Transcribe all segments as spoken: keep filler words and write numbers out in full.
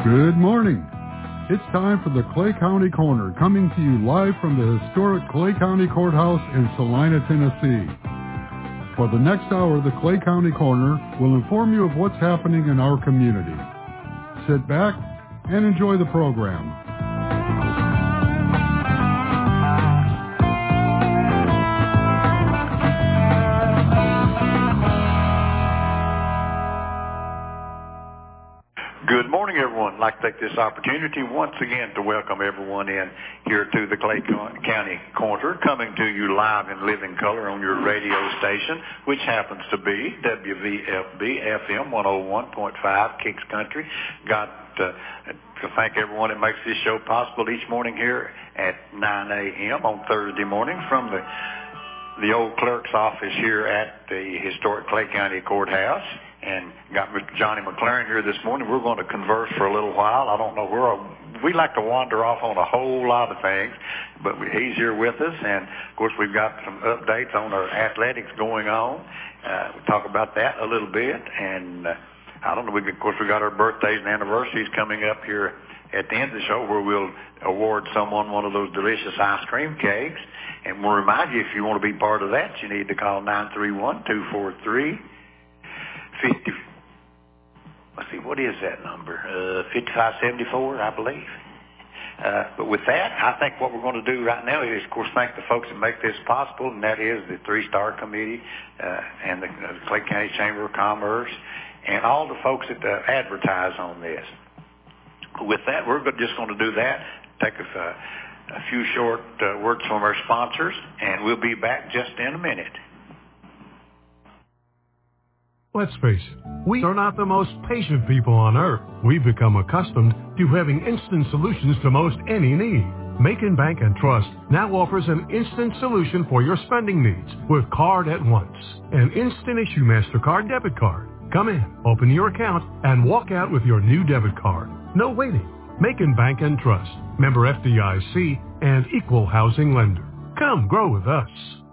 Good morning. It's time for the Clay County Corner, coming to you live from the historic Clay County Courthouse in Salina, Tennessee. For the next hour, the Clay County Corner will inform you of what's happening in our community. Sit back and enjoy the program. Good morning, everyone. I'd like to take this opportunity once again to welcome everyone in here to the Clay County Corner, coming to you live in living color on your radio station, which happens to be W V F B F M one oh one point five, Kicks Country. Got uh, to thank everyone that makes this show possible each morning here at nine a.m. on Thursday morning from the the old clerk's office here at the historic Clay County Courthouse. And got Mister Johnny McLaren here this morning. We're going to converse for a little while. I don't know where we like to wander off on a whole lot of things, but he's here with us. And of course, we've got some updates on our athletics going on. Uh, we'll talk about that a little bit. And uh, I don't know. We, of course, we got our birthdays and anniversaries coming up here at the end of the show, where we'll award someone one of those delicious ice cream cakes. And we'll remind you, if you want to be part of that, you need to call nine three one, two four three, fifty. Let's see, what is that number? Uh, fifty-five seventy-four, I believe. Uh, but with that, I think what we're going to do right now is, of course, thank the folks that make this possible, and that is the Three Star Committee uh, and the, uh, the Clay County Chamber of Commerce and all the folks that uh, advertise on this. With that, we're just going to do that, take a, uh, a few short uh, words from our sponsors, and we'll be back just in a minute. Let's face it, we are not the most patient people on earth. We've become accustomed to having instant solutions to most any need. Macon Bank and Trust now offers an instant solution for your spending needs with Card at Once, an instant issue MasterCard debit card. Come in, open your account, and walk out with your new debit card. No waiting. Macon Bank and Trust, member F D I C and equal housing lender. Come grow with us.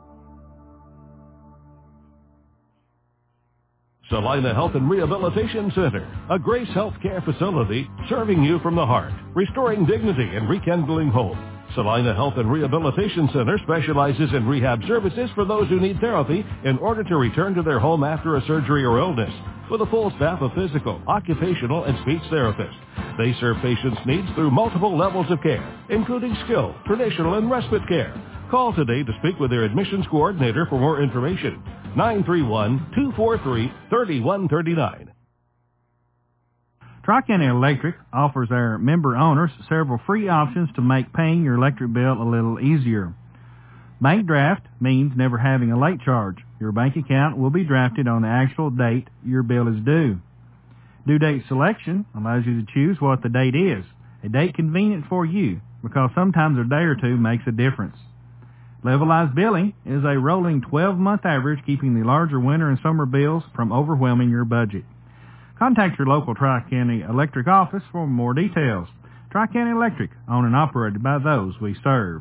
Salina Health and Rehabilitation Center, a Grace Healthcare facility serving you from the heart, restoring dignity and rekindling hope. Salina Health and Rehabilitation Center specializes in rehab services for those who need therapy in order to return to their home after a surgery or illness, with a full staff of physical, occupational, and speech therapists. They serve patients' needs through multiple levels of care, including skilled, traditional, and respite care. Call today to speak with their admissions coordinator for more information. nine three one, two four three, three one three nine. Tri-County Electric offers our member owners several free options to make paying your electric bill a little easier. Bank draft means never having a late charge. Your bank account will be drafted on the actual date your bill is due. Due date selection allows you to choose what the date is, a date convenient for you, because sometimes a day or two makes a difference. Levelized billing is a rolling twelve-month average, keeping the larger winter and summer bills from overwhelming your budget. Contact your local Tri-County Electric office for more details. Tri-County Electric, owned and operated by those we serve.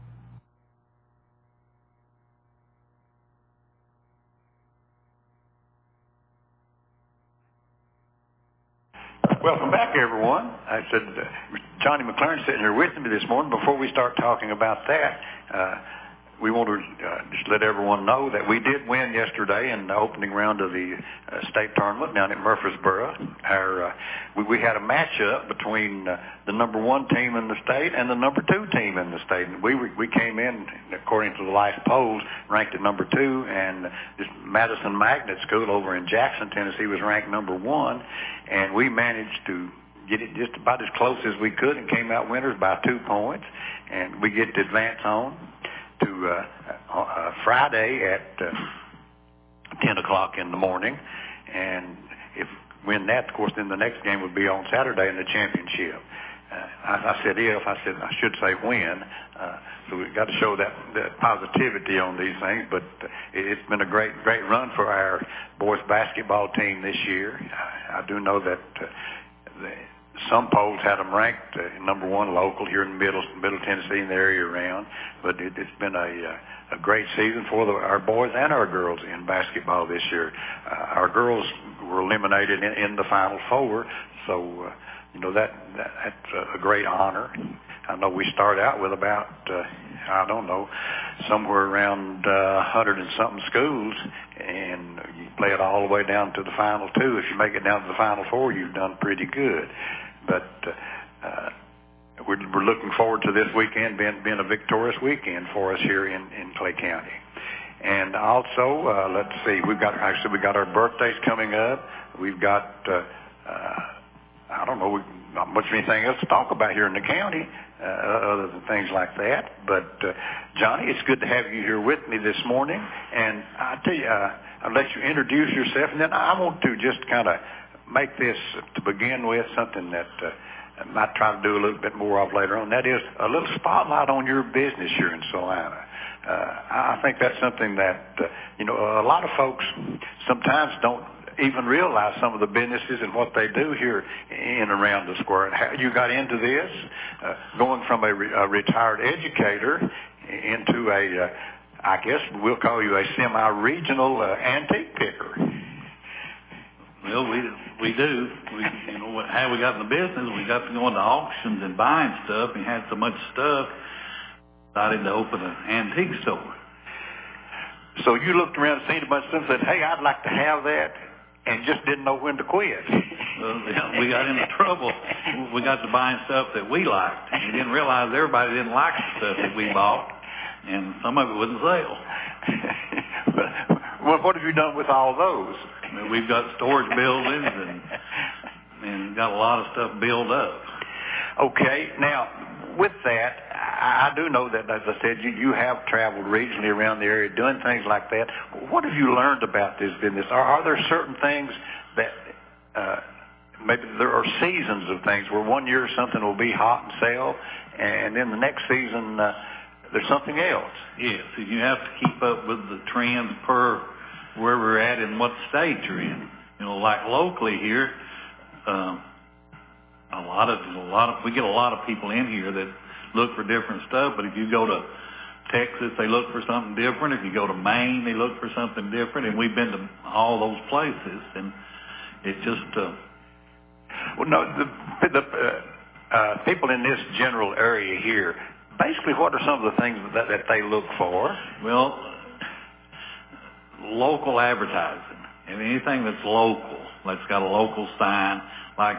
Welcome back, everyone. I said uh, Johnny McLaren sitting here with me this morning. Before we start talking about that, uh, we want to uh, just let everyone know that we did win yesterday in the opening round of the uh, state tournament down at Murfreesboro. Our, uh, we, we had a matchup between uh, the number one team in the state and the number two team in the state. And we we came in, according to the last polls, ranked at number two, and this Madison Magnet School over in Jackson, Tennessee, was ranked number one, and we managed to get it just about as close as we could and came out winners by two points, and we get to advance on to uh, uh, Friday at uh, ten o'clock in the morning, and if win that, of course, then the next game would be on Saturday in the championship. Uh, I, I said if, I said I should say when, uh, so we've got to show that, that positivity on these things, but uh, it's been a great, great run for our boys basketball team this year. I, I do know that uh, the, some polls had them ranked uh, number one local here in Middle Middle Tennessee and the area around, but it, it's been a uh, a great season for the, our boys and our girls in basketball this year. Uh, our girls were eliminated in, in the Final Four, so uh, you know, that, that that's a great honor. I know we start out with about, uh, I don't know, somewhere around uh, one hundred and something schools, and you play it all the way down to the Final Two. If you make it down to the Final Four, you've done pretty good. But uh, uh, we're, we're looking forward to this weekend being, being a victorious weekend for us here in, in Clay County. And also, uh, let's see, we've got, actually, we've got our birthdays coming up. We've got, uh, uh, I don't know, we, not much of anything else to talk about here in the county, uh, other than things like that. But, uh, Johnny, it's good to have you here with me this morning. And I tell you, uh, I'll let you introduce yourself, and then I want to just kind of make this, to begin with, something that uh, I might try to do a little bit more of later on. That is a little spotlight on your business here in Salina. Uh, I think that's something that, uh, you know, a lot of folks sometimes don't even realize some of the businesses and what they do here in and around the square. And how you got into this, uh, going from a, re- a retired educator into a, uh, I guess we'll call you a semi-regional uh, antique picker. Well, we we do. We, you know, how we got in the business, we got to go into auctions and buying stuff, and had so much stuff, decided to open an antique store. So you looked around and seen a bunch of stuff and said, hey, I'd like to have that, and just didn't know when to quit. Well, yeah, we got into trouble. We got to buying stuff that we liked. And we didn't realize everybody didn't like the stuff that we bought, and some of it wouldn't sell. Well, what have you done with all those? I mean, we've got storage buildings and and got a lot of stuff built up. Okay, now with that, I do know that, as I said, you, you have traveled regionally around the area doing things like that. What have you learned about this business? Are, are there certain things that uh, maybe there are seasons of things where one year something will be hot and sell, and then the next season uh, there's something else? Yes, you have to keep up with the trends per where we're at and what state you're in. You know, like locally here, um, a lot of a lot of we get a lot of people in here that look for different stuff. But if you go to Texas, they look for something different. If you go to Maine, they look for something different. And we've been to all those places, and it's just uh, well, no, the the uh, uh, people in this general area here. Basically, what are some of the things that, that they look for? Well, local advertising, and anything that's local, that's got a local sign, like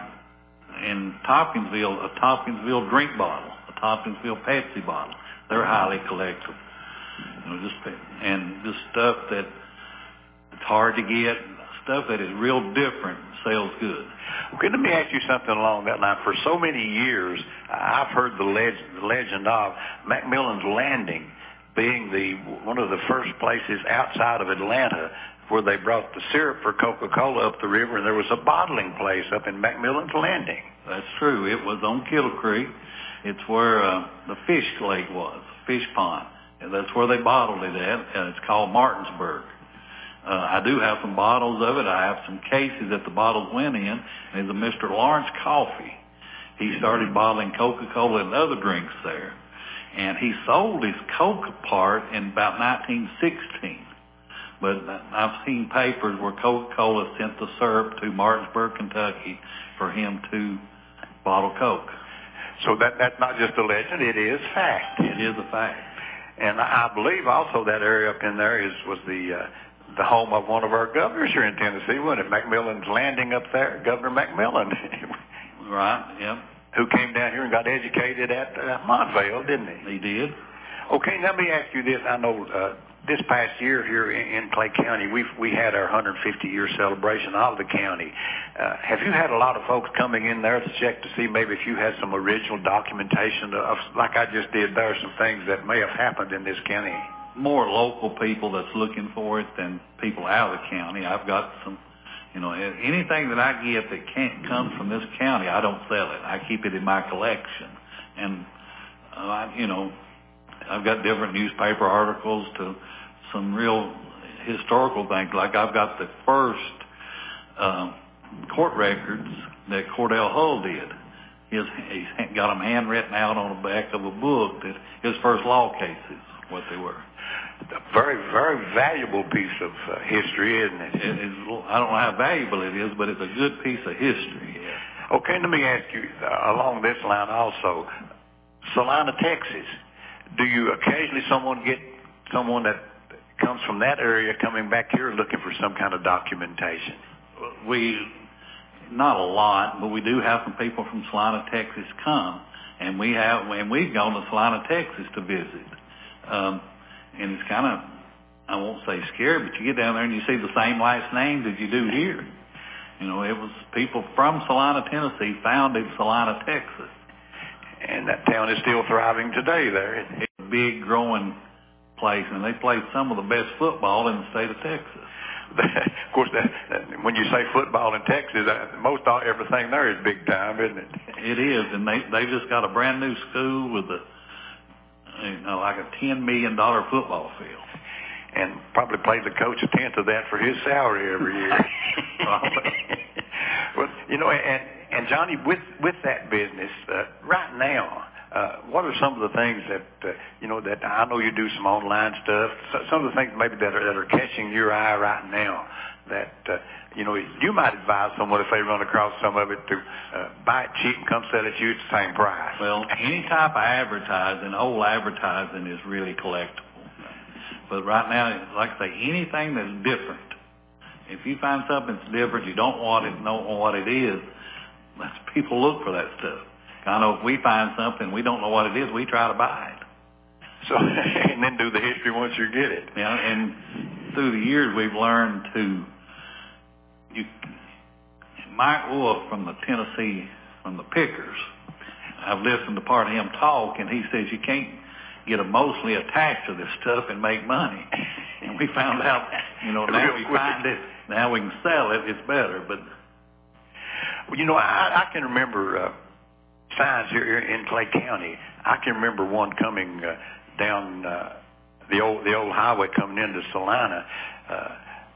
in Tompkinsville, a Tompkinsville drink bottle, a Tompkinsville Pepsi bottle. They're highly collectible. You know, just and just stuff that it's hard to get, stuff that is real different sells good. Okay, let me ask you something along that line. For so many years, I've heard the legend, the legend of McMillan's Landing being the one of the first places outside of Atlanta where they brought the syrup for Coca-Cola up the river, and there was a bottling place up in McMillan's Landing. That's true. It was on Kittle Creek. It's where uh, the fish lake was, fish pond. And that's where they bottled it at, and it's called Martinsburg. Uh, I do have some bottles of it. I have some cases that the bottles went in. And it's a Mister Lawrence Coffee. He started bottling Coca-Cola and other drinks there. And he sold his Coca part in about nineteen sixteen. But I've seen papers where Coca-Cola sent the syrup to Martinsburg, Kentucky for him to bottle Coke. So that that's not just a legend, it is fact. It is a fact. And I believe also that area up in there is was the uh, the home of one of our governors here in Tennessee, wasn't it? McMillan's Landing up there, Governor McMillan. Right, yeah. Who came down here and got educated at uh, Montvale, didn't he? He did. Okay, let me ask you this. I know uh, this past year here in, in Clay County, we we had our one hundred fifty year celebration of the county. Uh, have you had a lot of folks coming in there to check to see maybe if you had some original documentation of, like I just did there, some things that may have happened in this county? More local people that's looking for it than people out of the county. I've got some, you know, anything that I get that can't come from this county, I don't sell it. I keep it in my collection. And, uh, I, you know, I've got different newspaper articles to some real historical things. Like I've got the first uh, court records that Cordell Hull did. His, he's got them handwritten out on the back of a book, that his first law cases, what they were. A very, very valuable piece of uh, history, isn't it? it is, I don't know how valuable it is, but it's a good piece of history. Okay, let me ask you uh, along this line also. Salina, Texas. Do you occasionally someone get someone that comes from that area coming back here looking for some kind of documentation? We, not a lot, but we do have some people from Salina, Texas come, and we have, and we've gone to Salina, Texas to visit. Um, and it's kind of, I won't say scary, but you get down there and you see the same last names as you do here. You know, it was people from Salina, Tennessee founded Salina, Texas. And that town is still thriving today there. It's a big, growing place, and they play some of the best football in the state of Texas. Of course, that, that, when you say football in Texas, that, most all, everything there is big time, isn't it? It is, and they they just got a brand new school with a, you know, like a ten million dollar football field, and probably paid the coach a tenth of that for his salary every year. Well, you know, and and Johnny, with with that business uh, right now, uh, what are some of the things that uh, you know that I know you do some online stuff? So, some of the things maybe that are that are catching your eye right now that uh, you know you might advise someone if they run across some of it to uh, buy it cheap and come sell it to you at the same price. Well, any type of advertising, old advertising, is really collectible. But right now, like I say, anything that's different. If you find something that's different, you don't want it, know what it is, people look for that stuff. I know if we find something, we don't know what it is, we try to buy it. So, and then do the history once you get it. Yeah, and through the years, we've learned to, you, Mike Wolf from the Tennessee, from the Pickers, I've listened to part of him talk, and he says you can't get emotionally attached to this stuff and make money. And we found out, you know, now we find it, now we can sell it, it's better. But well, you know, I, I can remember uh, signs here in Clay County. I can remember one coming uh, down uh, the old the old highway coming into Salina. Uh,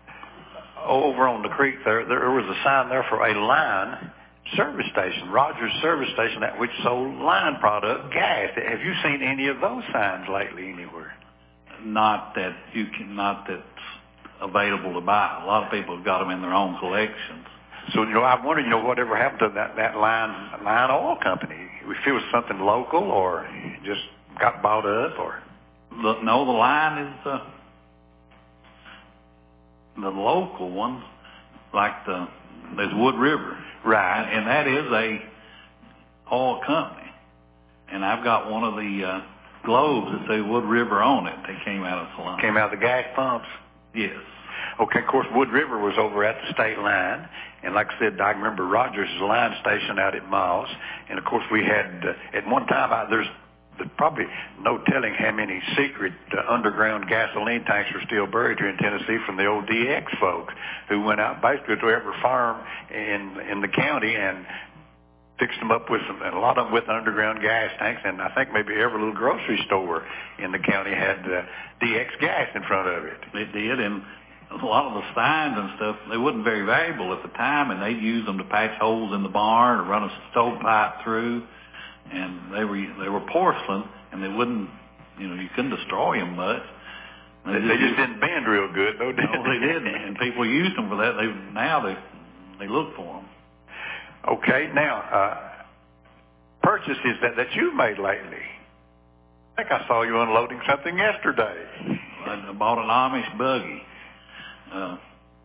over on the creek there, there was a sign there for a line service station, Rogers service station, that which sold line product, gas. Have you seen any of those signs lately anywhere? Not that you can, not that's available to buy. A lot of people have got them in their own collections. So, you know, I wonder, you know, whatever happened to that, that line, line oil company? If it was something local or just got bought up or? The, no, the line is uh, the local one, like the, there's Wood River. Right. And, and that is a oil company. And I've got one of the uh, globes that say Wood River on it. They came out of Salina. Came out of the gas pumps? Yes. Okay, of course, Wood River was over at the state line. And like I said, I remember Rogers' line station out at Moss. And, of course, we had, uh, at one time, I, there's, there's probably no telling how many secret uh, underground gasoline tanks are still buried here in Tennessee from the old D X folks who went out basically to every farm in in the county and fixed them up with some, and a lot of them with underground gas tanks. And I think maybe every little grocery store in the county had uh, D X gas in front of it. It did, and a lot of the signs and stuff, they wasn't very valuable at the time, and they'd use them to patch holes in the barn or run a stovepipe through. And they were they were porcelain, and they wouldn't, you know, you couldn't destroy them much. They, they just, they just didn't bend real good, though, did no, they didn't, and people used them for that. They now they they look for them. Okay, now uh, purchases that that you've made lately. I think I saw you unloading something yesterday. I bought an Amish buggy. Uh,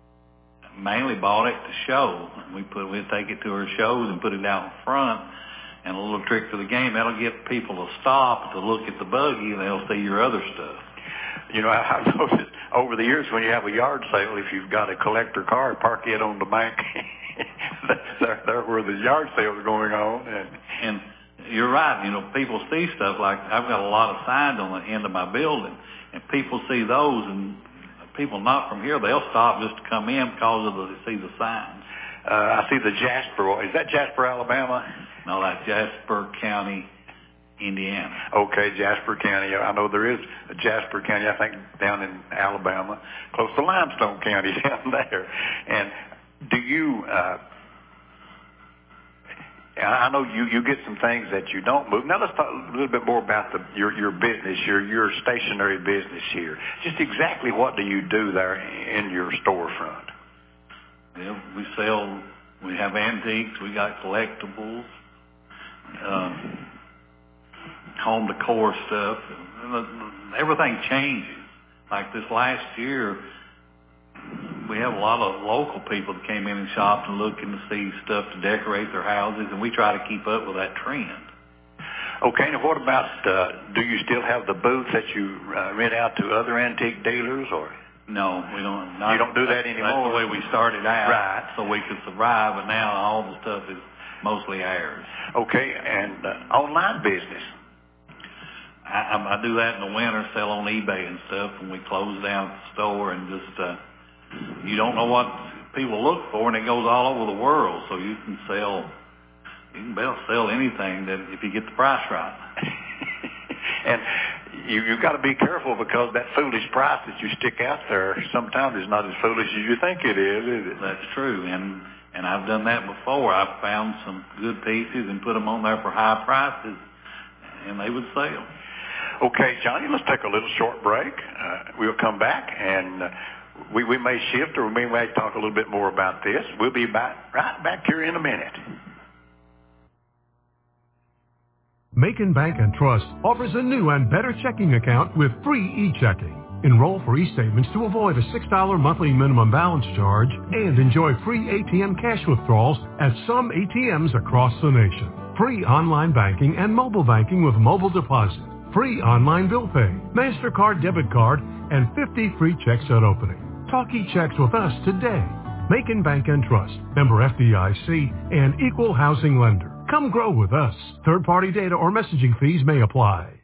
mainly bought it to show. We put we'd take it to our shows and put it out in front. And a little trick to the game, that'll get people to stop to look at the buggy, and they'll see your other stuff. You know, I've noticed over the years when you have a yard sale, if you've got a collector car, park it on the bank. there, there where the yard sale is going on. And, and you're right. You know, people see stuff like, I've got a lot of signs on the end of my building, and people see those, and people not from here, they'll stop just to come in because of the, they see the signs. Uh, I see the Jasper. Is that Jasper, Alabama? No, that's Jasper County, Indiana. Okay, Jasper County. I know there is a Jasper County, I think, down in Alabama, close to Limestone County down there. And do you, uh, I know you, you get some things that you don't move. Now let's talk a little bit more about the, your, your business, your, your stationary business here. Just exactly what do you do there in your storefront? Yeah, we sell We have antiques. We got collectibles, uh, home decor stuff. Everything changes. Like this last year, we have a lot of local people that came in and shopped and looking to see stuff to decorate their houses, and we try to keep up with that trend. Okay, now what about, uh, do you still have the booths that you uh, rent out to other antique dealers, or? No, we don't. Not, you don't do that anymore? That's the way we started out, right, so we could survive, but now all the stuff is mostly ours. Okay, and uh, online business? I, I do that in the winter, sell on eBay and stuff, and we close down the store and just, uh, you don't know what people look for, and it goes all over the world, so you can sell, you can sell anything that if you get the price right. And you, you've got to be careful, because that foolish price that you stick out there sometimes is not as foolish as you think it is, is it? That's true, and and I've done that before. I've found some good pieces and put them on there for high prices, and they would sell. Okay, Johnny, let's take a little short break. Uh, we'll come back, and uh, we, we may shift, or we may talk a little bit more about this. We'll be back, right back here in a minute. Macon Bank and Trust offers a new and better checking account with free e-checking. Enroll for e-statements to avoid a six dollars monthly minimum balance charge and enjoy free A T M cash withdrawals at some A T Ms across the nation. Free online banking and mobile banking with mobile deposit. Free online bill pay, MasterCard debit card, and fifty free checks at opening. Talk e-checks with us today. Macon Bank and Trust, member F D I C, and equal housing lender. Come grow with us. Third-party data or messaging fees may apply.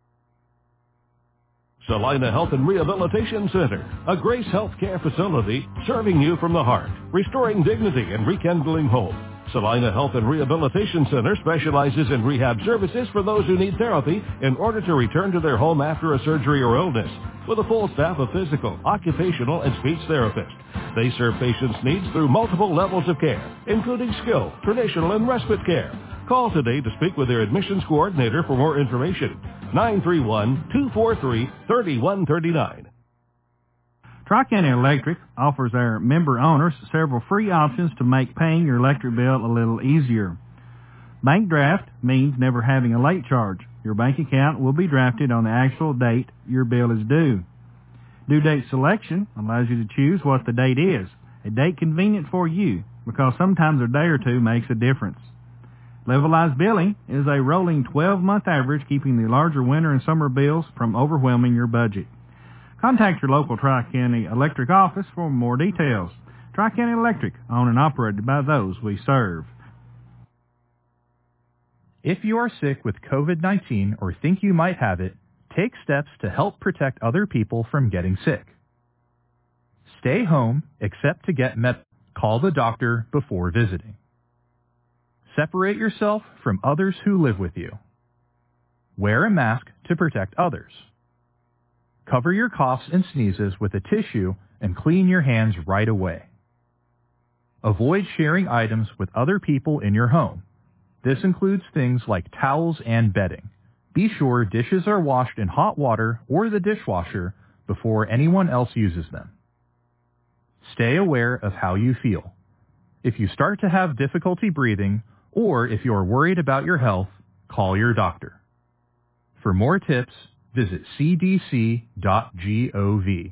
Salina Health and Rehabilitation Center, a Grace Healthcare facility serving you from the heart, restoring dignity and rekindling hope. Salina Health and Rehabilitation Center specializes in rehab services for those who need therapy in order to return to their home after a surgery or illness, with a full staff of physical, occupational, and speech therapists. They serve patients' needs through multiple levels of care, including skilled, traditional, and respite care. Call today to speak with their admissions coordinator for more information. nine three one, two four three, three one three nine. Tri-County Electric offers our member owners several free options to make paying your electric bill a little easier. Bank draft means never having a late charge. Your bank account will be drafted on the actual date your bill is due. Due date selection allows you to choose what the date is, a date convenient for you, because sometimes a day or two makes a difference. Levelized billing is a rolling twelve-month average, keeping the larger winter and summer bills from overwhelming your budget. Contact your local Tri-County Electric office for more details. Tri-County Electric, owned and operated by those we serve. If you are sick with covid nineteen or think you might have it, take steps to help protect other people from getting sick. Stay home except to get med. Call the doctor before visiting. Separate yourself from others who live with you. Wear a mask to protect others. Cover your coughs and sneezes with a tissue and clean your hands right away. Avoid sharing items with other people in your home. This includes things like towels and bedding. Be sure dishes are washed in hot water or the dishwasher before anyone else uses them. Stay aware of how you feel. If you start to have difficulty breathing, or if you are worried about your health, call your doctor. For more tips, visit c d c dot gov.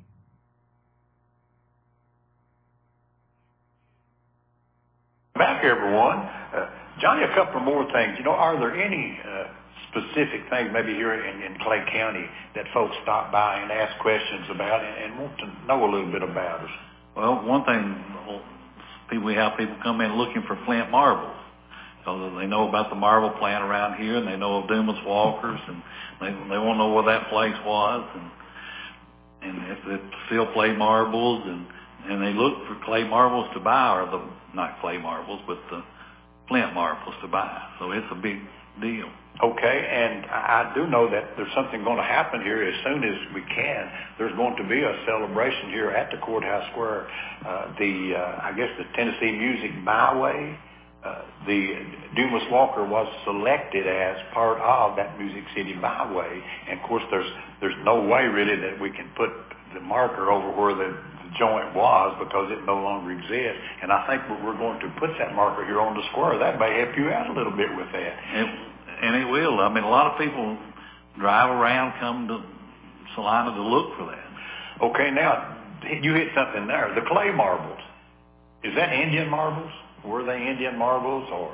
Back, everyone. Uh, Johnny, a couple more things. You know, are there any uh, specific things maybe here in, in Clay County that folks stop by and ask questions about and, and want to know a little bit about us? Well, one thing, people, we have people come in looking for flint marbles. So they know about the marble plant around here, and they know of Dumas Walkers, and they they want to know where that place was, and and if they still play marbles, and and they look for clay marbles to buy, or the not clay marbles, but the flint marbles to buy. So it's a big deal. Okay, and I do know that there's something going to happen here as soon as we can. There's going to be a celebration here at the Courthouse Square. Uh, the uh, I guess the Tennessee Music Byway. Uh, the Dumas Walker was selected as part of that Music City Byway, and of course there's there's no way really that we can put the marker over where the, the joint was, because it no longer exists. And I think we're going to put that marker here on the square. That may help you out a little bit with that. It, and it will. I mean, a lot of people drive around, come to Salina to look for that. Okay, now, you hit something there. The clay marbles. Is that Indian marbles? Were they Indian marbles, or?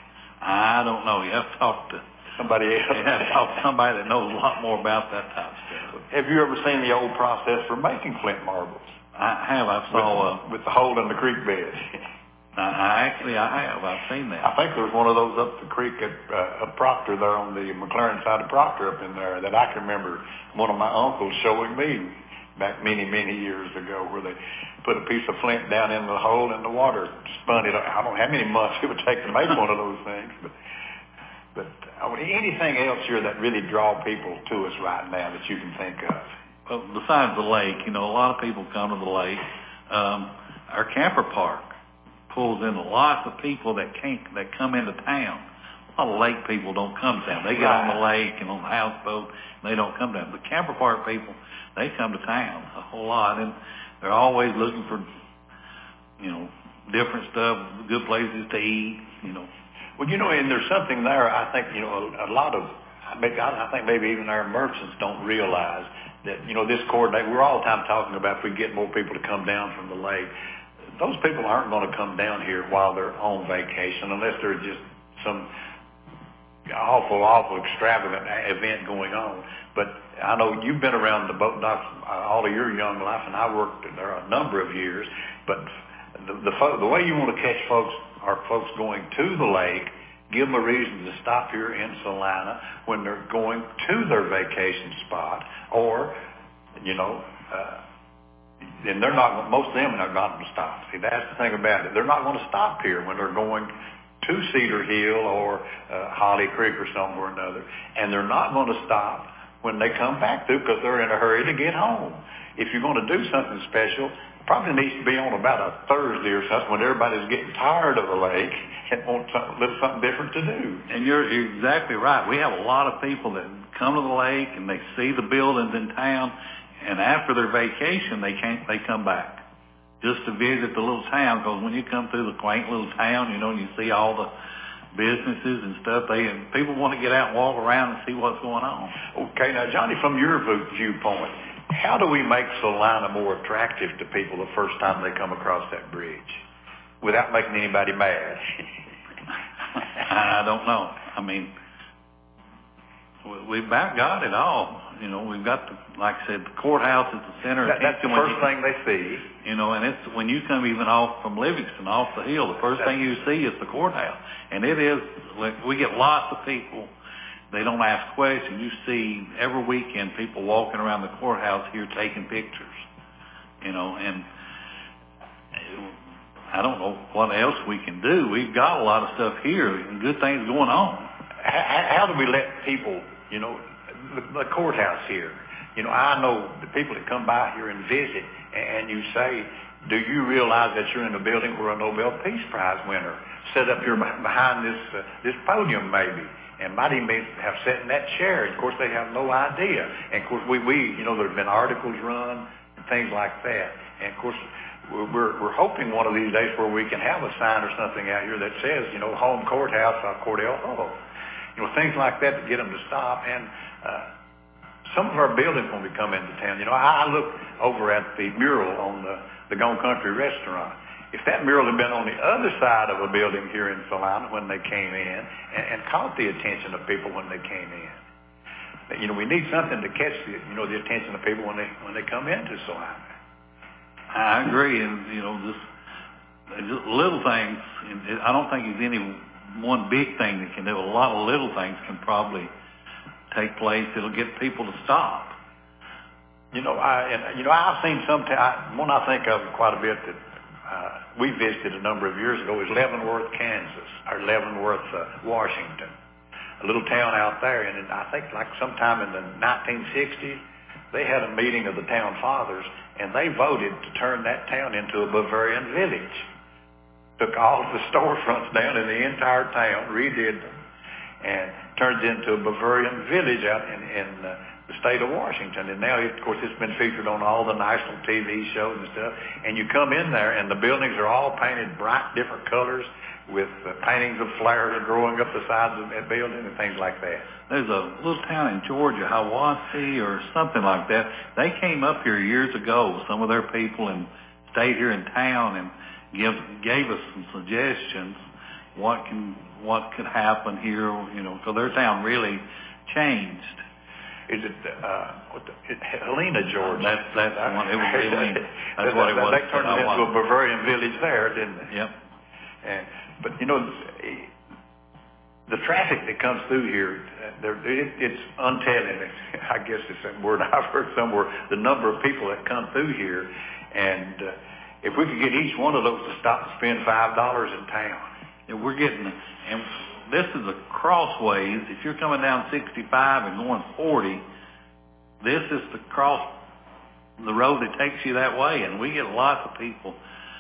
I don't know. You have to talk to somebody else. You have to talk to somebody that knows a lot more about that type of stuff. Have you ever seen the old process for making flint marbles? I have. I saw with, uh, with the hole in the creek bed. I, I actually I have. I've seen that. I think there was one of those up the creek at, uh, at Proctor there on the McLaren side of Proctor up in there that I can remember one of my uncles showing me back many, many years ago, where they put a piece of flint down in the hole in the water, spun it. I don't know how many months it would take to make one of those things, but but uh, anything else here that really draw people to us right now that you can think of? Well, besides the lake, you know, a lot of people come to the lake. Um, our camper park pulls in lots of people that can't that come into town. A lot of lake people don't come down. They get on the lake and on the houseboat, and they don't come down. The camper park people, they come to town a whole lot, and they're always looking for, you know, different stuff, good places to eat, you know. Well, you know, and there's something there. I think, you know, a, a lot of, I think maybe even our merchants don't realize that, you know, this coordinate, we're all the time talking about if we get more people to come down from the lake. Those people aren't going to come down here while they're on vacation unless there's just some awful, awful extravagant event going on. But I know you've been around the boat docks all of your young life, and I worked there a number of years. But the, the, the way you want to catch folks are folks going to the lake, give them a reason to stop here in Salina when they're going to their vacation spot, or, you know, uh, and they're not, most of them are not going to stop. See, that's the thing about it. They're not going to stop here when they're going to Cedar Hill or uh, Holly Creek or somewhere or another, and they're not going to stop when they come back through because they're in a hurry to get home. If you're going to do something special, it probably needs to be on about a Thursday or something when everybody's getting tired of the lake and want something, a little something different to do. And you're, you're exactly right. We have a lot of people that come to the lake and they see the buildings in town, and after their vacation, they can't. They come back just to visit the little town, because when you come through the quaint little town, you know, and you see all the businesses and stuff, they and people want to get out and walk around and see what's going on. Okay, now, Johnny, from your viewpoint, how do we make Salina more attractive to people the first time they come across that bridge without making anybody mad? I don't know. I mean, we've about got it all. You know, we've got, the, like I said, the courthouse at the center. That, that's the first thing they see. You know, and it's when you come even off from Livingston, off the hill, the first thing you see is the courthouse. And it is, we get lots of people. They don't ask questions. You see every weekend people walking around the courthouse here taking pictures. You know, and I don't know what else we can do. We've got a lot of stuff here and good things going on. How, how do we let people, you know, the, the courthouse here, you know, I know the people that come by here and visit, and you say, do you realize that you're in a building where a Nobel Peace Prize winner set up here behind this uh, this podium maybe, and might even have sat in that chair? And of course, they have no idea. And of course, we, we you know, there's been articles run and things like that. And of course, we're we're hoping one of these days where we can have a sign or something out here that says, you know, home courthouse of Cordell Hall. You know, things like that to get them to stop. And uh, some of our buildings when we come into town, you know, I, I look over at the mural on the, the Gone Country restaurant. If that mural had been on the other side of a building here in Salina when they came in and, and caught the attention of people when they came in, you know, we need something to catch the, you know, the attention of people when they when they come into Salina. I agree, and you know, just, just little things. I don't think there's any one big thing that can do. A lot of little things can probably take place. It'll get people to stop. You know, I and you know I've seen some. T- I, one I think of quite a bit that uh, we visited a number of years ago is Leavenworth, Kansas, or Leavenworth, uh, Washington, a little town out there. And I think like sometime in the nineteen sixties, they had a meeting of the town fathers, and they voted to turn that town into a Bavarian village. Took all of the storefronts down in the entire town, redid them, and turned it into a Bavarian village out in, in uh, the the state of Washington. And now, of course, it's been featured on all the national T V shows and stuff. And you come in there, and the buildings are all painted bright, different colors with uh, paintings of flowers growing up the sides of that building and things like that. There's a little town in Georgia, Hiawassee or something like that. They came up here years ago, some of their people, and stayed here in town and give, gave us some suggestions what can what could happen here, you know, because their town really changed. Is it, uh, what the, it, Helena, Georgia? That's, that's the one. It was Helena. That's what it was. They turned it into a Bavarian village there, didn't they? Yep. And, but, you know, the traffic that comes through here, there, it, it's untelling. I guess it's a word I've heard somewhere, the number of people that come through here. And uh, if we could get each one of those to stop and spend five dollars in town. Yeah, we're getting, and this is a crossways. If you're coming down sixty-five and going forty, this is the cross, the road that takes you that way. And we get lots of people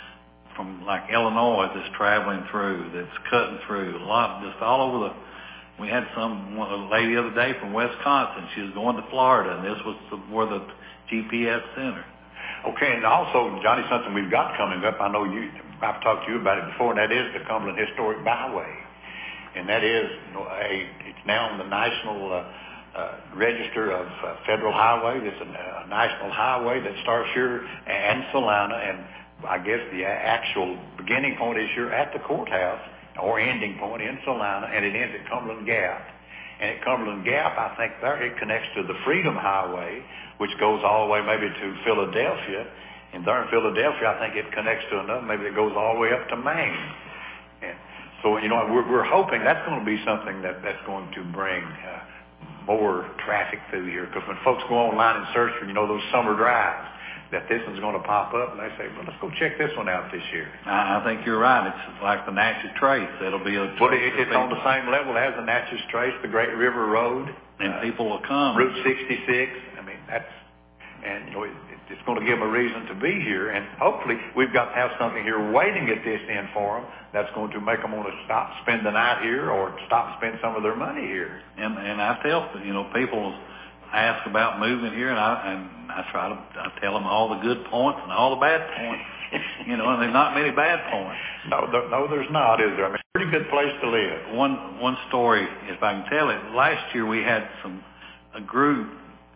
from like Illinois that's traveling through, that's cutting through, a lot, just all over the, we had some, one, a lady the other day from Wisconsin, she was going to Florida, and this was the, where the G P S center. Okay, and also, Johnny, something we've got coming up, I know you, I've talked to you about it before, and that is the Cumberland Historic Byway. And that is a, it's now on the National uh, uh, Register of uh, Federal Highway. It's a, a national highway that starts here and Salina, and I guess the actual beginning point is here at the courthouse, or ending point in Salina, and it ends at Cumberland Gap. And at Cumberland Gap, I think there it connects to the Freedom Highway, which goes all the way maybe to Philadelphia. And there in Philadelphia, I think it connects to another, maybe it goes all the way up to Maine. And so, you know, we're, we're hoping that's going to be something that, that's going to bring uh, more traffic through here. Because when folks go online and search for, you know, those summer drives, that this one's going to pop up, and they say, well, let's go check this one out this year. I, I think you're right. It's like the Natchez Trace. It'll be a... Well, it, it's on the same level as the Natchez Trace, the Great River Road. And uh, people will come. Route sixty-six. I mean, that's... And, you know, it, it's going to give them a reason to be here. And hopefully we've got to have something here waiting at this end for them that's going to make them want to stop, spend the night here, or stop, spend some of their money here. And, and I tell, you know, people ask about moving here, and I and I try to I tell them all the good points and all the bad points. You know, and there's not many bad points. No, there, no, there's not, is there? I mean, it's a pretty good place to live. One one story, if I can tell it. Last year we had some a group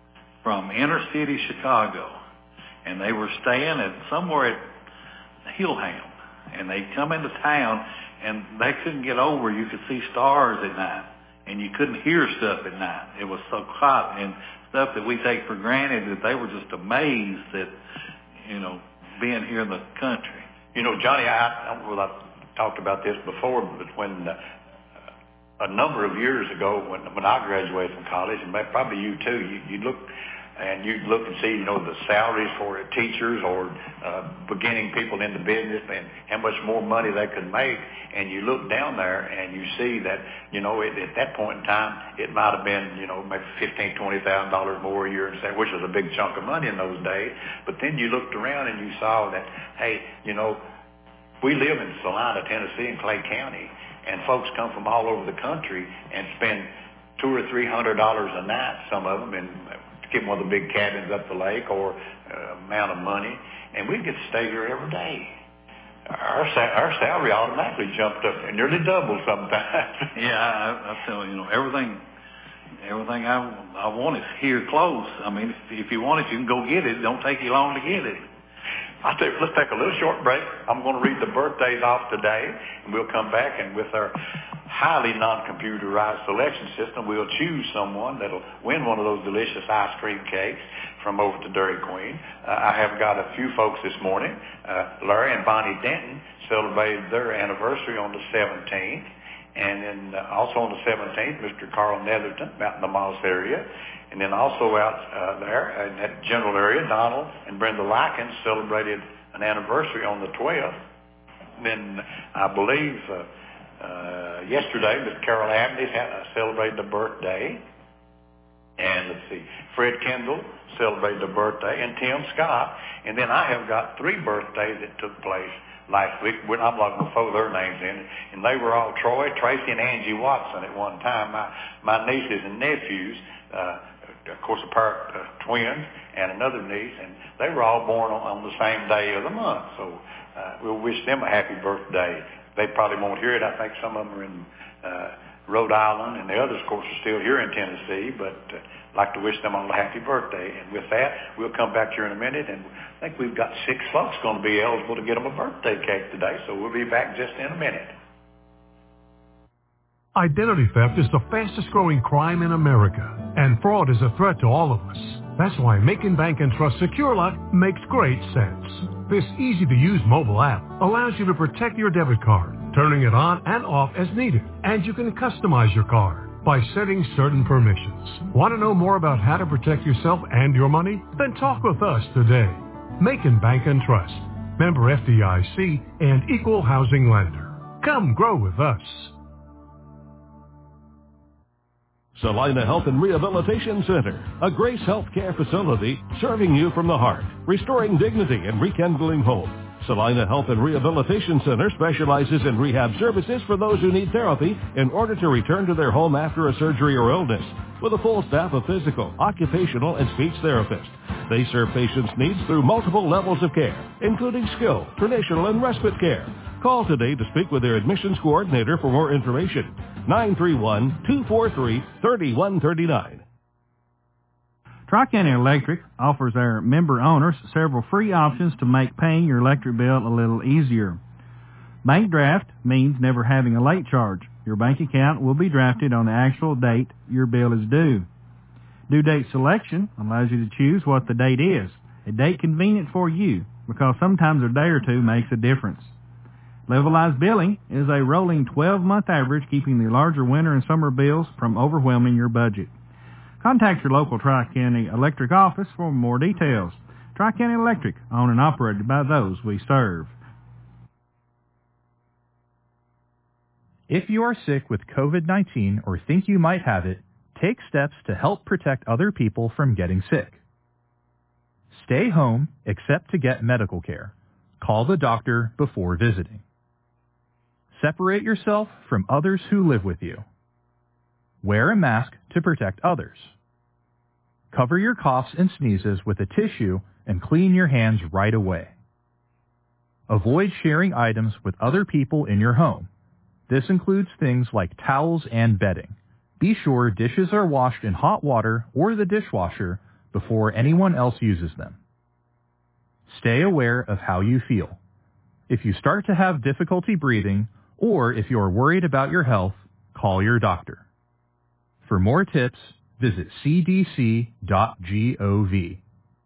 from inner city Chicago, and they were staying at somewhere at Hillham, and they come into town, and they couldn't get over. You could see stars at night, and you couldn't hear stuff at night. It was so hot, and stuff that we take for granted, that they were just amazed that, you know, being here in the country. You know, Johnny, I, well, I've talked about this before, but when uh, a number of years ago, when when I graduated from college, and probably you too, you, you look and you look and see, you know, the salaries for teachers or uh, beginning people in the business and how much more money they could make. And you look down there and you see that, you know, it, at that point in time, it might have been, you know, maybe fifteen, twenty thousand dollars more a year, and say, which was a big chunk of money in those days. But then you looked around and you saw that, hey, you know, we live in Salina, Tennessee, in Clay County, and folks come from all over the country and spend two or three hundred dollars a night, some of them, and get one of the big cabins up the lake, or uh, amount of money, and we get to stay here every day. Our sa- our salary automatically jumped up and nearly doubled sometimes. Yeah, I, I tell you, you know, everything, everything I I want is here close. I mean, if, if you want it, you can go get it. It don't take you long to get it. I tell you, let's take a little short break. I'm going to read the birthdays off today, and we'll come back, and with our highly non-computerized selection system, we'll choose someone that'll win one of those delicious ice cream cakes from over to Dairy Queen. Uh, I have got a few folks this morning. Uh, Larry and Bonnie Denton celebrated their anniversary on the seventeenth. And then uh, also on the seventeenth, Mister Carl Netherton out in the Moss area. And then also out uh, there in that general area, Donald and Brenda Likens celebrated an anniversary on the twelfth. Then I believe uh, uh, yesterday, Miss Carol Abney had, uh, celebrated a birthday. And let's see, Fred Kendall celebrated a birthday, and Tim Scott. And then I have got three birthdays that took place last week. I'm not going to throw their names in. And they were all Troy, Tracy, and Angie Watson at one time. My, my nieces and nephews, uh, of course, a pair of uh, twins and another niece, and they were all born on, on the same day of the month. So uh, we'll wish them a happy birthday. They probably won't hear it. I think some of them are in uh, Rhode Island, and the others, of course, are still here in Tennessee, but uh, I'd like to wish them all a happy birthday. And with that, we'll come back here in a minute, and I think we've got six folks going to be eligible to get them a birthday cake today, so we'll be back just in a minute. Identity theft is the fastest growing crime in America, and fraud is a threat to all of us. That's why Macon Bank and Trust SecureLock makes great sense. This easy-to-use mobile app allows you to protect your debit card, turning it on and off as needed, and you can customize your card by setting certain permissions. Want to know more about how to protect yourself and your money? Then talk with us today. Macon Bank and Trust, member F D I C and equal housing lender. Come grow with us. Salina Health and Rehabilitation Center, a Grace Healthcare facility serving you from the heart, restoring dignity and rekindling hope. Salina Health and Rehabilitation Center specializes in rehab services for those who need therapy in order to return to their home after a surgery or illness, with a full staff of physical, occupational, and speech therapists. They serve patients' needs through multiple levels of care, including skilled, traditional, and respite care. Call today to speak with their admissions coordinator for more information. nine three one, two four three, three one three nine. Tri-County Electric offers our member owners several free options to make paying your electric bill a little easier. Bank draft means never having a late charge. Your bank account will be drafted on the actual date your bill is due. Due date selection allows you to choose what the date is, a date convenient for you, because sometimes a day or two makes a difference. Levelized billing is a rolling twelve-month average, keeping the larger winter and summer bills from overwhelming your budget. Contact your local Tri-County Electric office for more details. Tri-County Electric, owned and operated by those we serve. If you are sick with covid nineteen or think you might have it, take steps to help protect other people from getting sick. Stay home except to get medical care. Call the doctor before visiting. Separate yourself from others who live with you. Wear a mask to protect others. Cover your coughs and sneezes with a tissue and clean your hands right away. Avoid sharing items with other people in your home. This includes things like towels and bedding. Be sure dishes are washed in hot water or the dishwasher before anyone else uses them. Stay aware of how you feel. If you start to have difficulty breathing, or if you are worried about your health, call your doctor. For more tips, visit c d c dot gov.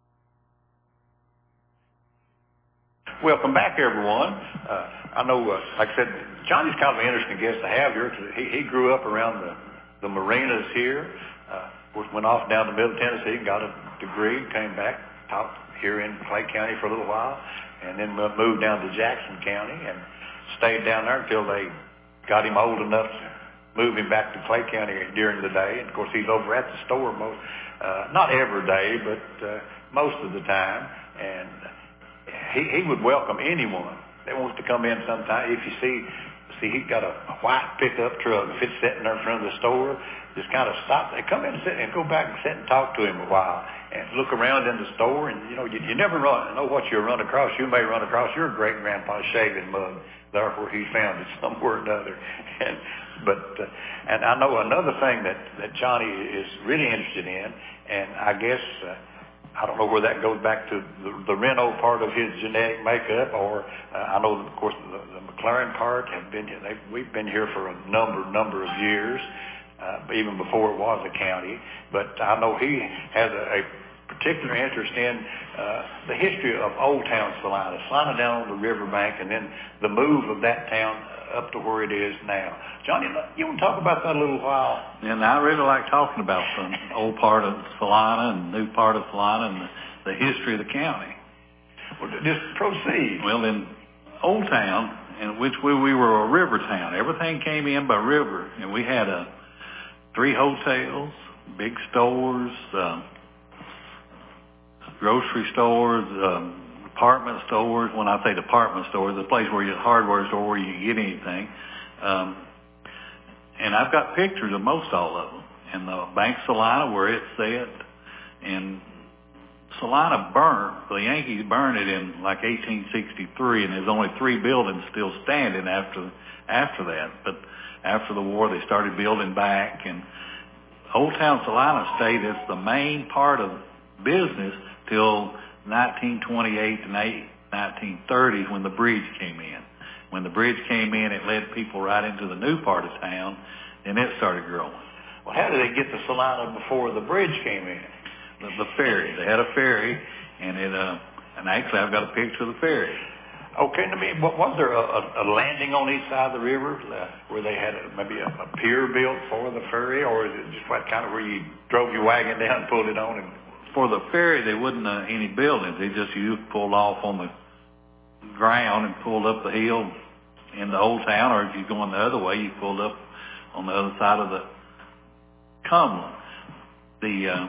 Welcome back, everyone. Uh, I know, uh, like I said, Johnny's kind of an interesting guest to have here, because he, he grew up around the, the marinas here. Uh, of course, went off down to Middle Tennessee, got a degree, came back, taught here in Clay County for a little while, and then moved down to Jackson County and stayed down there until they got him old enough to move him back to Clay County during the day. And of course, he's over at the store most, uh, not every day, but uh, most of the time. And he, he would welcome anyone that wants to come in sometime. If you see, see, he's got a white pickup truck. If it's sitting there in front of the store, just kind of stop. They come in and sit and go back and sit and talk to him a while and look around in the store. And you know, you, you never run, know what you'll run across. You may run across your great grandpa's shaving mug there where he found it somewhere or another. And but uh, and I know another thing that that Johnny is really interested in, and I guess. Uh, I don't know where that goes back to the, the Reno part of his genetic makeup, or uh, I know, of course, the, the McLaren part have been. They, we've been here for a number, number of years, uh, even before it was a county. But I know he has a, a particular interest in uh, the history of Old Town Salina, Salina down on the riverbank, and then the move of that town up to where it is now. Johnny, you want to talk about that a little while? And I really like talking about the old part of Salina and the new part of Salina and the, the history of the county. Well, just proceed. Well, in Old Town, in which we, we were a river town, everything came in by river, and we had a three hotels, big stores, um, grocery stores, um, department stores. When I say department stores, the place where you hardware store where you can get anything. Um, and I've got pictures of most all of them. And the Bank Salina, where it said And Salina burnt, the Yankees burned it in like eighteen sixty-three, and there's only three buildings still standing after after that. But after the war, they started building back, and Old Town Salina stayed as the main part of business till nineteen twenty-eight to nineteen thirties when the bridge came in. When the bridge came in, it led people right into the new part of town, and it started growing. Well, how did they get to Salina before the bridge came in? The, the ferry. They had a ferry, and it. Uh, and actually, I've got a picture of the ferry. Okay, I mean, was there a, a, a landing on each side of the river uh, where they had a, maybe a, a pier built for the ferry, or is it just what kind of where you drove your wagon down and pulled it on? And for the ferry, there wasn't uh, any buildings. They just you pulled off on the ground and pulled up the hill in the old town, or if you're going the other way, you pulled up on the other side of the Cumberland. The uh,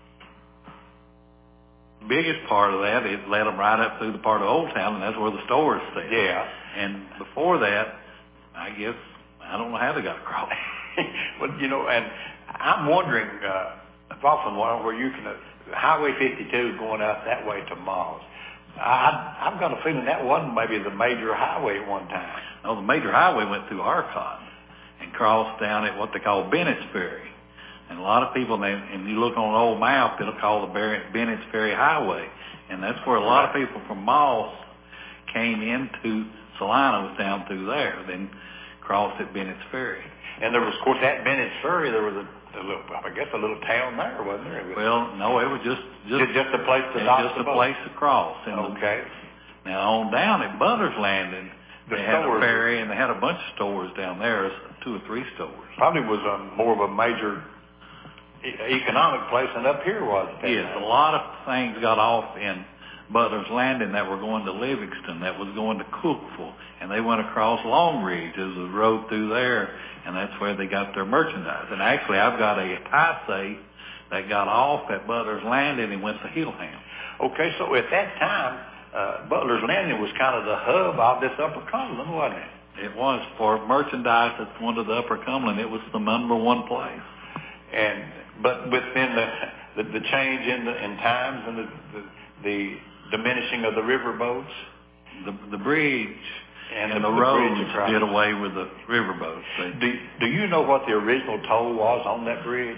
biggest part of that, it led them right up through the part of Old Town, and that's where the stores stayed. Yeah. And before that, I guess, I don't know how they got across. Well, you know, and I'm wondering, uh, I've often wondered where you can, uh, Highway fifty-two going out that way to Moss. I, I've got a feeling that wasn't maybe the major highway at one time. No, the major highway went through Arcot and crossed down at what they call Bennett's Ferry. And a lot of people, they, and you look on an old map, it'll call the Bennett's Ferry Highway. And that's where a lot of people from Moss came into Salina, was down through there, then crossed at Bennett's Ferry. And there was, of course, at Bennett's Ferry, there was a, a little, I guess, a little town there, wasn't there? Was, well, no, it was just just, just a place to dock just a place to cross. And okay. The, now on down at Butler's Landing, the they had stores, a ferry, and they had a bunch of stores down there, two or three stores. Probably was a, more of a major economic place than up here was. Yes, a lot of things got off in Butler's Landing that were going to Livingston, that was going to Cookville, and they went across Long Ridge. There's a road through there, and that's where they got their merchandise. And actually, I've got a tie safe that got off at Butler's Landing and went to Hillham. Okay, so at that time, uh, Butler's Landing was kind of the hub of this Upper Cumberland, wasn't it? It was. For merchandise that's going to the Upper Cumberland, it was the number one place. And but within the the, the change in the in times and the, the the diminishing of the river boats, the the bridge and, and the, the, the roads did away with the river boats. They, do Do you know what the original toll was on that bridge?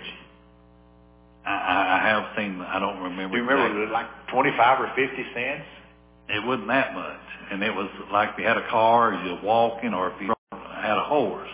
I, I have seen. I don't remember. Do you remember exactly. Like twenty-five or fifty cents? It wasn't that much, and it was like if you had a car, or you were walking, or if you had a horse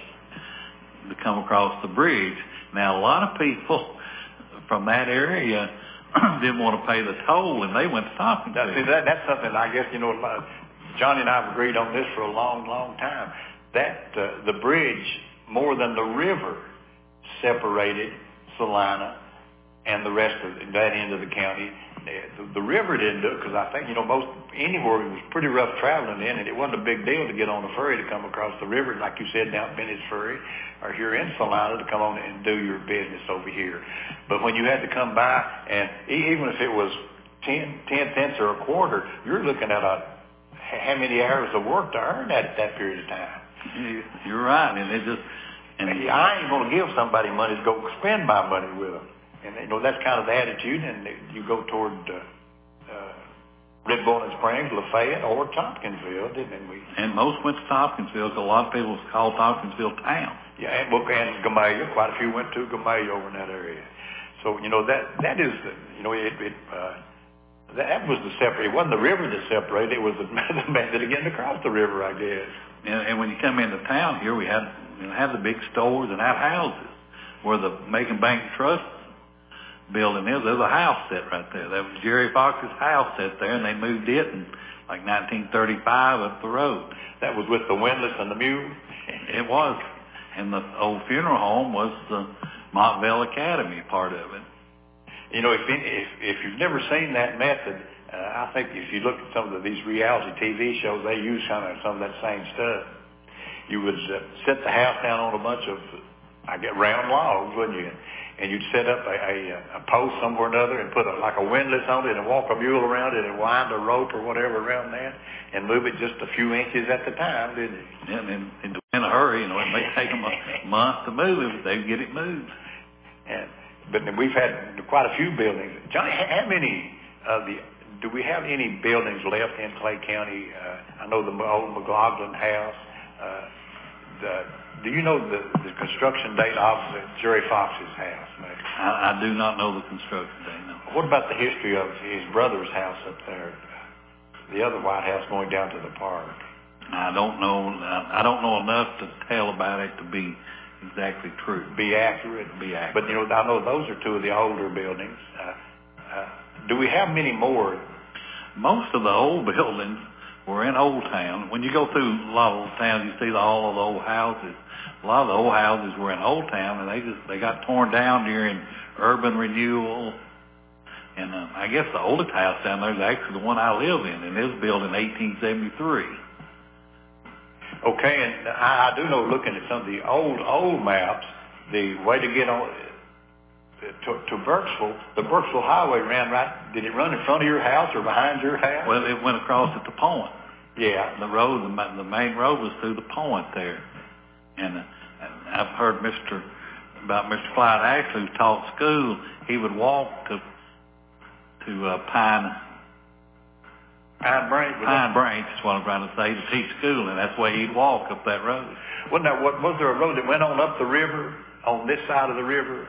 to come across the bridge. Now, a lot of people from that area didn't want to pay the toll, and they went to Tompkinsville. See, that, that's something I guess, you know, Johnny and I have agreed on this for a long, long time. That uh, the bridge, more than the river, separated Salina and the rest of that end of the county. The, the river didn't do it because I think, you know, most anywhere it was pretty rough traveling in, and it wasn't a big deal to get on a ferry to come across the river, like you said, down Bennett's Ferry, or here in Salina to come on and do your business over here. But when you had to come by, and even if it was ten, ten cents or a quarter, you're looking at a how many hours of work to earn that at that period of time. You're right, and it just and I ain't going to give somebody money to go spend my money with them. And, you know, that's kind of the attitude, and you go toward uh, uh, Red Bowling Springs, Lafayette, or Tompkinsville, didn't we? And most went to Tompkinsville because a lot of people call Tompkinsville town. Yeah, and, and Gamaliel, quite a few went to Gamaliel over in that area. So, you know, that that is, the, you know, it, it uh, that was the separate. It wasn't the river that separated. It was the, the method of getting across the river, I guess. And, and when you come into town here, we had you know, have the big stores and have houses where the Macon Bank Trust building is. There's a house set right there. That was Jerry Fox's house set there, and they moved it in like nineteen thirty-five up the road. That was with the windlass and the mule? It was. And the old funeral home was the Montville Academy part of it. You know, if if, if you've never seen that method, uh, I think if you look at some of these reality T V shows, they use kind of some of that same stuff. You would uh, set the house down on a bunch of, I get round logs, wouldn't you? And you'd set up a, a, a post somewhere or another and put a, like a windlass on it and walk a mule around it and wind a rope or whatever around that and move it just a few inches at the time, didn't you? Yeah, and in, in a hurry, you know, it may take them a month to move it, but they'd get it moved. And but we've had quite a few buildings. Johnny, how many of the, do we have any buildings left in Clay County? Uh, I know the old McLaughlin house. Uh, the, do you know the, the construction date of Jerry Fox's house, maybe? I, I do not know the construction date, no. What about the history of his brother's house up there, the other White House going down to the park? I don't know. I don't know enough to tell about it to be exactly true. Be accurate. Be accurate. But, you know, I know those are two of the older buildings. Uh, uh, do we have many more? Most of the old buildings were in Old Town. When you go through a lot of old towns, you see the, all of the old houses. A lot of the old houses were in Old Town, and they just they got torn down during urban renewal. And uh, I guess the oldest house down there is actually the one I live in, and it was built in eighteen seventy-three. Okay, and I, I do know, looking at some of the old, old maps, the way to get on to, to Burkesville, the Burkesville Highway ran right, did it run in front of your house or behind your house? Well, it went across at the point. Yeah. The road, the, the main road was through the point there. And, uh, and I've heard Mister about Mister Clyde Ashley, who taught school. He would walk to to uh, Pine Pine Branch. Pine Branch is what I'm trying to say, to teach school, and that's the way he'd walk up that road. Wasn't there, what, was there a road that went on up the river, on this side of the river?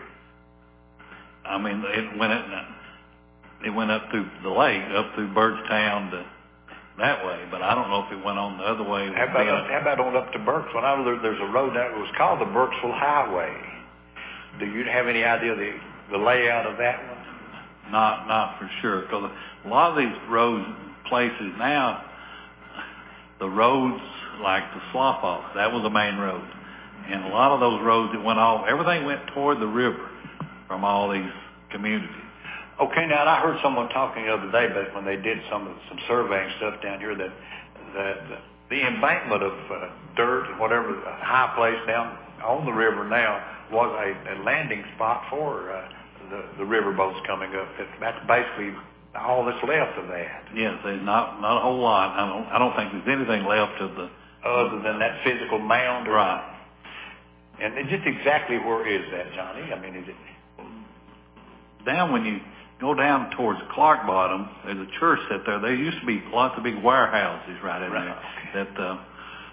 I mean, it went it, it went up through the lake, up through Birdstown to that way, but I don't know if it went on the other way. How about, up, how about on up to Burkesville? I know there, there's a road that was called the Burkesville Highway. Do you have any idea the, the layout of that one? Not not for sure, because a lot of these roads, places now, the roads like the Slough Off, that was the main road. And a lot of those roads that went off, everything went toward the river from all these communities. Okay, now I heard someone talking the other day, but when they did some some surveying stuff down here, that that the embankment of uh, dirt and whatever, the high place down on the river now was a, a landing spot for uh, the, the river boats coming up. That, that's basically all that's left of that. Yes, there's not not a whole lot. I don't I don't think there's anything left of the other than that physical mound. Or, right. And just exactly where is that, Johnny? I mean, is it down when you go down towards Clark Bottom? There's a church set there. There used to be lots of big warehouses right in right. there that uh,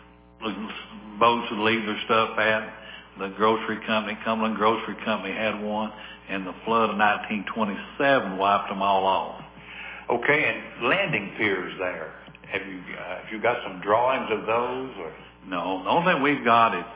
boats would leave their stuff at. The grocery company, Cumberland Grocery Company, had one, and the flood of nineteen twenty-seven wiped them all off. Okay, and landing piers there. Have you uh, have you got some drawings of those? Or? No, the only thing we've got is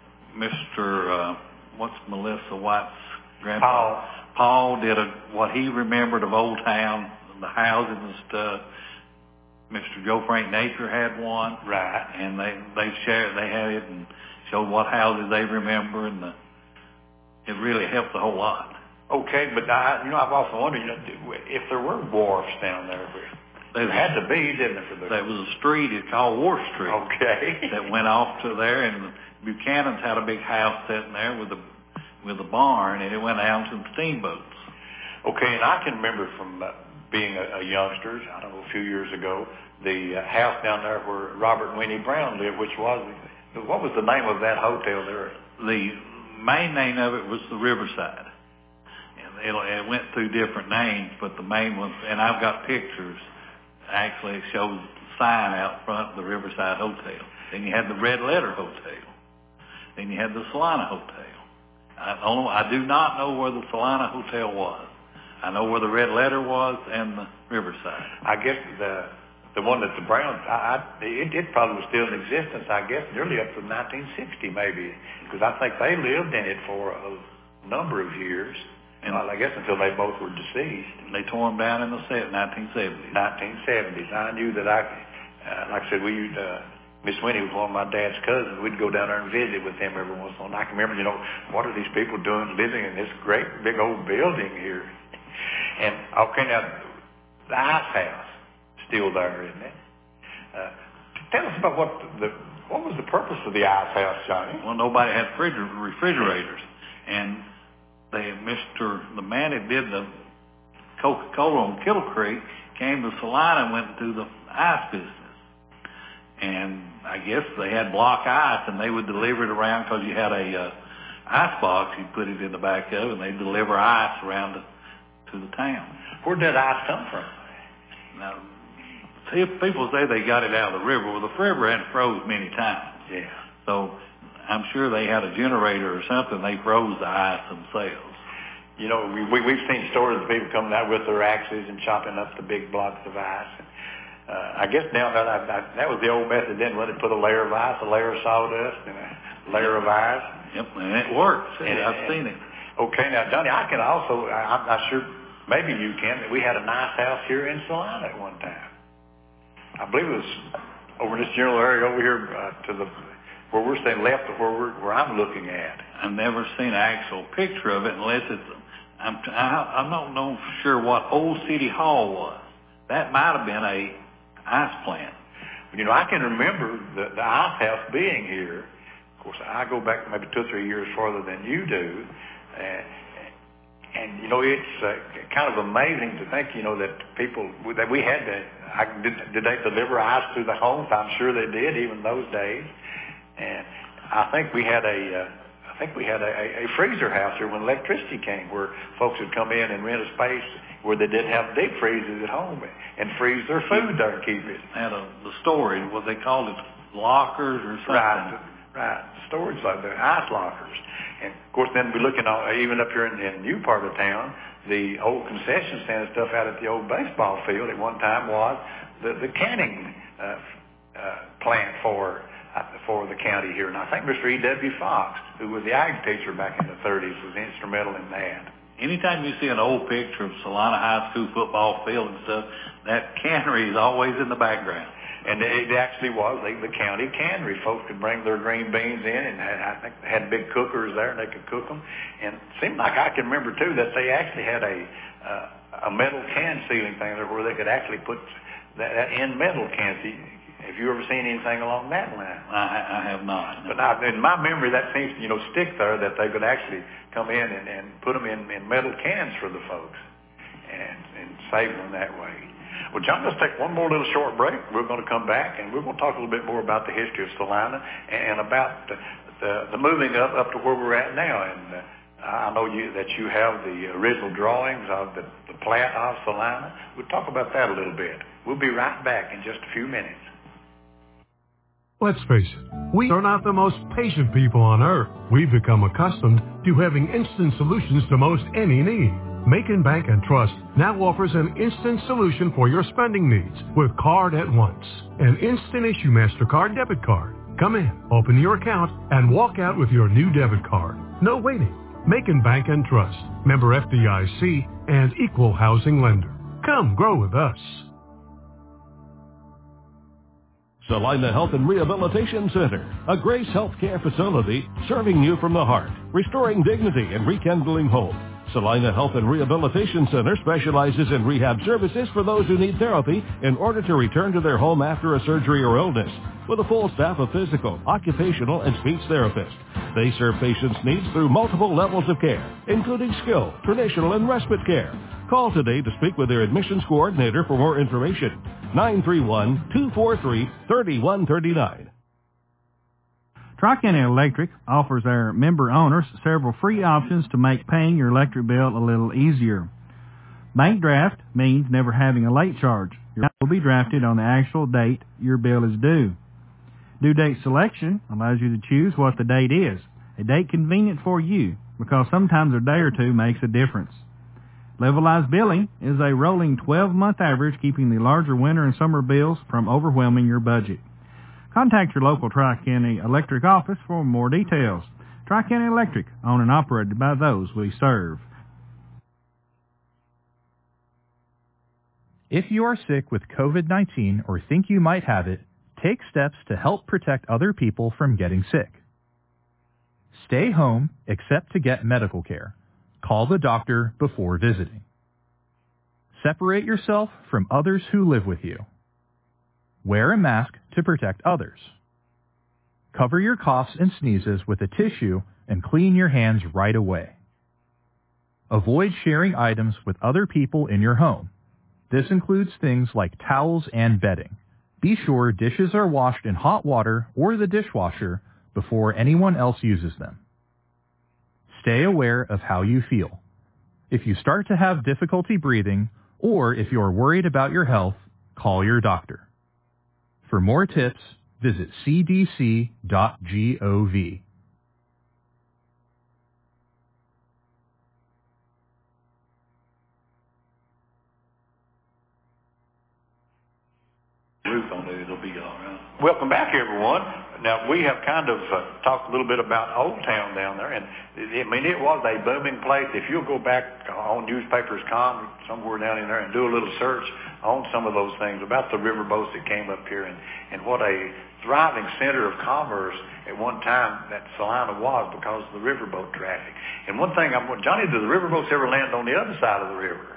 Mister Uh, what's Melissa White's grandpa? Paul. Paul did a, what he remembered of Old Town, the houses and stuff. Mister Joe Frank Nature had one, right? And they they shared, they had it and showed what houses they remember, and the, it really helped a whole lot. Okay, but I, you know, I've also wondered, you know, if there were wharfs down there. There had to be, didn't there? For the... There was a street, it's called Wharf Street. Okay. That went off to there, and the Buchanan's had a big house sitting there with a with a barn, and it went out to some steamboats. Okay, and I can remember from uh, being a, a youngster, I don't know, a few years ago, the uh, house down there where Robert and Winnie Brown lived, which was, what was the name of that hotel there? The main name of it was the Riverside. And it, it went through different names, but the main one, and I've got pictures. Actually, it shows the sign out front of the Riverside Hotel. Then you had the Red Letter Hotel. Then you had the Salina Hotel. I don't know, I do not know where the Salina Hotel was. I know where the Red Letter was and the Riverside. I guess the the one that the Browns, I, I, it, it probably was still in existence, I guess, nearly up to nineteen sixty maybe, because I think they lived in it for a number of years. And well, I guess until they both were deceased. They tore them down in the nineteen seventies. nineteen seventies. I knew that I, uh, like I said, we used, uh, Miss Winnie was one of my dad's cousins. We'd go down there and visit with them every once in a while. I can remember, you know, what are these people doing living in this great big old building here? And, okay, now, the Ice House, still there, isn't it? Uh, tell us about what the, what was the purpose of the Ice House, Johnny? Well, nobody had refrigerators. And they, Mister the man that did the Coca-Cola on Kittle Creek came to Salina and went into the ice business. And I guess they had block ice, and they would deliver it around because you had a uh, ice box, you put it in the back of, and they deliver ice around the, to the town. Where did that ice come from? Now, see, if people say they got it out of the river. Well, the river hadn't froze many times. Yeah. So I'm sure they had a generator or something. They froze the ice themselves. You know, we, we, we've seen stories of people coming out with their axes and chopping up the big blocks of ice. And, uh, I guess now that I, I, that was the old method then, when they put a layer of ice, a layer of sawdust, and a layer of ice. Yep, and it works. And, I've and, seen it. Okay, now, Johnny, I can also, I, I'm not sure, maybe you can, we had a nice house here in Salina at one time. I believe it was over this general area over here uh, to the, where we're staying left of where, we're, where I'm looking at. I've never seen an actual picture of it unless it's, I'm, I, I don't know for sure what Old City Hall was. That might have been a ice plant. You know, I can remember the, the ice house being here. Of course, I go back maybe two or three years farther than you do. Uh, and, you know, it's uh, kind of amazing to think, you know, that people, that we had to, I, did, did they deliver ice to the homes? I'm sure they did, even those days. And I think we had a... Uh, I think we had a, a, a freezer house here when electricity came, where folks would come in and rent a space where they did have deep freezers at home and freeze their food there and keep it. Had a, the storage, what they called it, lockers or something. Right, right. Storage like the ice lockers. And of course, then we looking at even up here in the new part of town, the old concession stand stuff out at the old baseball field at one time was the, the canning uh, uh, plant for. for the county here. And I think Mister E W Fox, who was the ag teacher back in the thirties, was instrumental in that. Anytime you see an old picture of Salina High School football field and stuff, that cannery is always in the background. And it actually was the, the county cannery. Folks could bring their green beans in, and had, I think they had big cookers there, and they could cook them. And it seemed like I can remember, too, that they actually had a uh, a metal can sealing thing there where they could actually put that, that in metal cans. Have you ever seen anything along that line? I, I have not. No. But I, in my memory, that seems to, you know, stick there, that they could actually come in and, and put them in, in metal cans for the folks and, and save them that way. Well, John, let's take one more little short break. We're going to come back, and we're going to talk a little bit more about the history of Salina and about the, the, the moving up, up to where we're at now. And uh, I know you that you have the original drawings of the, the plat of Salina. We'll talk about that a little bit. We'll be right back in just a few minutes. Let's face it, we are not the most patient people on earth. We've become accustomed to having instant solutions to most any need. Macon Bank and Trust now offers an instant solution for your spending needs with Card at Once, an instant issue MasterCard debit card. Come in, open your account, and walk out with your new debit card. No waiting. Macon Bank and Trust, member F D I C, and equal housing lender. Come grow with us. Salina Health and Rehabilitation Center, a Grace Healthcare facility serving you from the heart, restoring dignity and rekindling hope. Salina Health and Rehabilitation Center specializes in rehab services for those who need therapy in order to return to their home after a surgery or illness, with a full staff of physical, occupational, and speech therapists. They serve patients' needs through multiple levels of care, including skilled, traditional, and respite care. Call today to speak with their admissions coordinator for more information. nine three one, two four three, three one three nine. Tri-County Electric offers our member owners several free options to make paying your electric bill a little easier. Bank draft means never having a late charge. Your bill will be drafted on the actual date your bill is due. Due date selection allows you to choose what the date is, a date convenient for you, because sometimes a day or two makes a difference. Levelized billing is a rolling twelve-month average, keeping the larger winter and summer bills from overwhelming your budget. Contact your local Tri-County Electric office for more details. Tri-County Electric, owned and operated by those we serve. If you are sick with covid nineteen or think you might have it, take steps to help protect other people from getting sick. Stay home except to get medical care. Call the doctor before visiting. Separate yourself from others who live with you. Wear a mask to protect others. Cover your coughs and sneezes with a tissue and clean your hands right away. Avoid sharing items with other people in your home. This includes things like towels and bedding. Be sure dishes are washed in hot water or the dishwasher before anyone else uses them. Stay aware of how you feel. If you start to have difficulty breathing, or if you're worried about your health, call your doctor. For more tips, visit c d c dot gov. Roof on it, it'll be all right. Welcome back, everyone. Now, we have kind of uh, talked a little bit about Old Town down there, and I mean, it was a booming place. If you'll go back on newspapers dot com, somewhere down in there, and do a little search on some of those things about the riverboats that came up here, and, and what a thriving center of commerce at one time that Salina was because of the riverboat traffic. And one thing, I'm, Johnny, do the riverboats ever land on the other side of the river?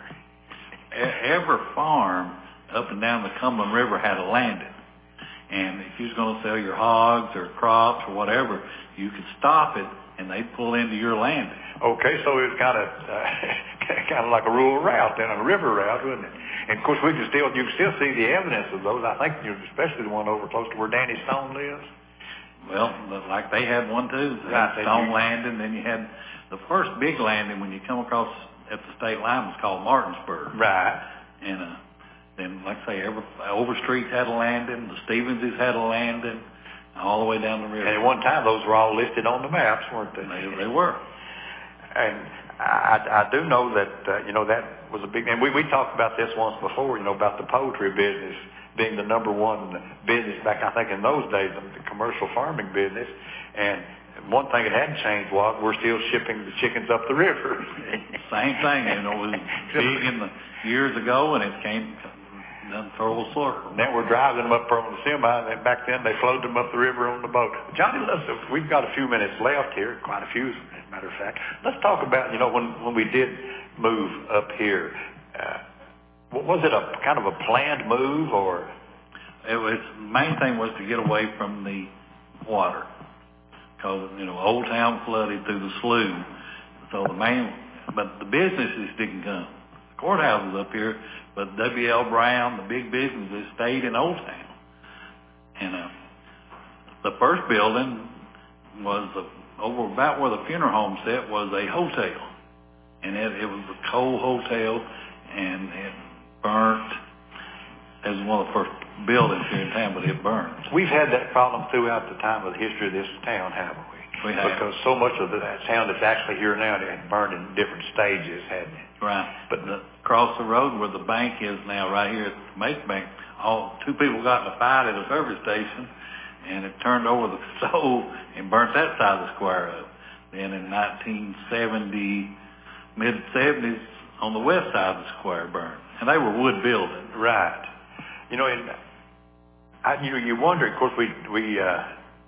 Every farm up and down the Cumberland River had a landing. And if you was going to sell your hogs or crops or whatever, you could stop it and they'd pull into your landing. Okay, so it was kind of uh, kind of like a rural route then, a river route, wasn't it? And of course, we can still you can still see the evidence of those. I think you especially the one over close to where Danny Stone lives. Well, like they had one too. They right, had Stone Landing. Then you had the first big landing when you come across at the state line was called Martinsburg. Right. And uh, then, like I say, every Overstreet had a landing, the Stevenses had a landing, all the way down the river. And at one time, those were all listed on the maps, weren't they? They, they were. And I, I do know that, uh, you know, that was a big, and we, we talked about this once before, you know, about the poultry business being the number one business back, I think, in those days, the commercial farming business. And one thing that hadn't changed was we're still shipping the chickens up the river. Same thing, you know, it was big in the years ago, and it came done full circle. Then we're driving them up from the semi, and then back then they floated them up the river on the boat. Johnny, let's, we've got a few minutes left here, quite a few, as a matter of fact. Let's talk about, you know, when, when we did move up here, uh, was it a kind of a planned move, or? It was, the main thing was to get away from the water. Because, you know, Old Town flooded through the slough. So the main, but the businesses didn't come. The courthouse was up here, but W L Brown, the big businesses, stayed in Old Town. And uh, the first building was uh, over about where the funeral home set was a hotel. And it, it was a coal hotel, and it burnt. It was one of the first buildings here in town, but it burned. We've had that problem throughout the time of the history of this town, haven't we? We have. Because so much of the, that town that's actually here now, it had burned in different stages, hadn't it? Right. But the, across the road where the bank is now, right here at the Mason Bank, all two people got in a fight at a service station, and it turned over the stove and burnt that side of the square up. Then in nineteen seventy, mid seventies, on the west side of the square burned. And they were wood buildings. Right. You know, and I, you know, you wonder. Of course, we we uh,